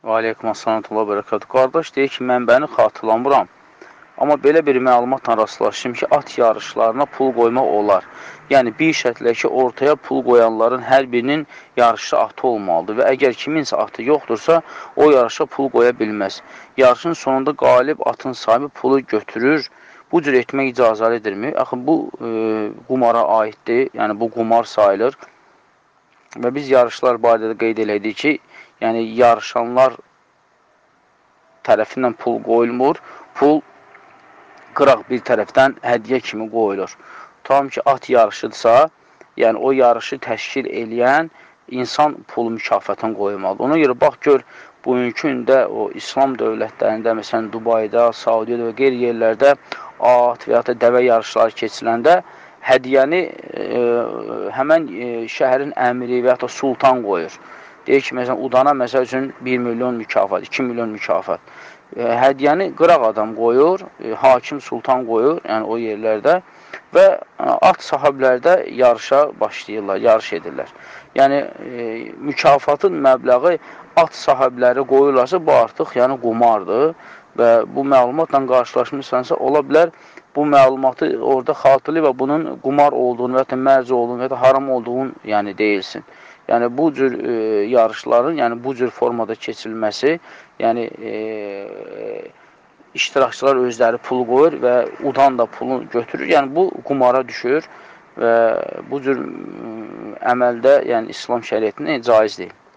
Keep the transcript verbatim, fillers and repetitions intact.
Aleykum assalam və bərəkət. Qardaş deyir ki, mən bəni xatırlamıram. Amma belə bir məlumatla rastlaşdım ki, at yarışlarına pul qoymaq olar. Yəni, bir şərtlə ki, ortaya pul qoyanların hər birinin yarışda atı olmalıdır və əgər kiminsə atı yoxdursa, o yarışa pul qoya bilməz. Yarışın sonunda qalib atın sahibi pulu götürür. Bu cür etmək icazəlidirmi? Axı, bu e, qumara aiddir, yəni bu qumar sayılır. Və biz yarışlar barədə qeyd elədik ki, yəni yarışanlar tərəfindən pul qoyulmur, pul qıraq bir tərəfdən hədiyyə kimi qoyulur. Tam ki, at yarışıdırsa, yəni o yarışı təşkil eləyən insan pul mükafatını qoymalıdır. Ona görə, bax, gör, bugünkü gündə o İslam dövlətlərində, məsələn, Dubayda, Saudiyada və qeyri yerlərdə at və ya da dəvə yarışları keçiləndə hədiyyəni e, həmən e, şəhərin əmiri və ya da sultan qoyur. Deyir ki, məsələn, udana məsəl üçün bir milyon mükafat, iki milyon mükafat. E, hədiyyəni qıraq adam qoyur, e, hakim sultan qoyur, yəni o yerlərdə və e, at sahibləri də yarışa başlayırlar, yarış edirlər. Yəni, e, mükafatın məbləği at sahibləri qoyurlarsa, bu artıq yəni qumardır və bu məlumatla qarşılaşmışsansa, ola bilər bu məlumatı orada xatırlayıb və bunun qumar olduğunu və ya da mərc olduğunu və ya da haram olduğunu yəni deyilsin. Yəni, bu cür e, yarışların, yəni bu cür formada keçirilməsi, yəni e, iştirakçılar özləri pul qoyur və udan da pulu götürür. Yəni, bu qumara düşür və bu cür əməldə, yəni İslam şəriətində caiz deyil.